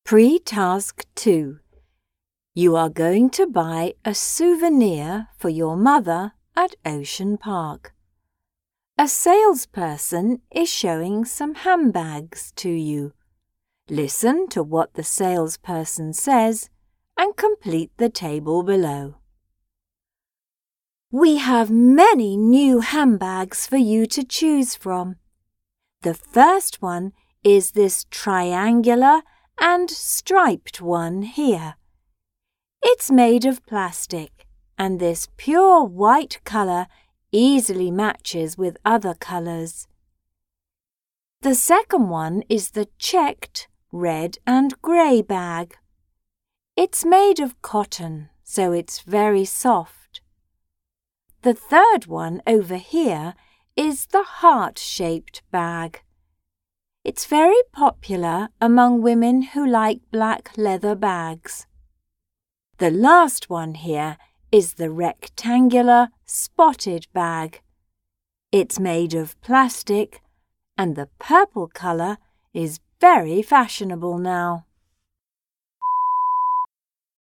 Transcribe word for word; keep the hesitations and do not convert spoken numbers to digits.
Pre-task two. You are going to buy a souvenir for your mother at Ocean Park. A salesperson is showing some handbags to you. Listen to what the salesperson says and complete the table below. We have many new handbags for you to choose from. The first one is this triangular and striped one here. It's made of plastic, and this pure white colour easily matches with other colours. The second one is the checked red and grey bag. It's made of cotton, so it's very soft. The third one over here is the heart-shaped bag. It's very popular among women who like black leather bags. The last one here is the rectangular spotted bag. It's made of plastic, and the purple colour is very fashionable now.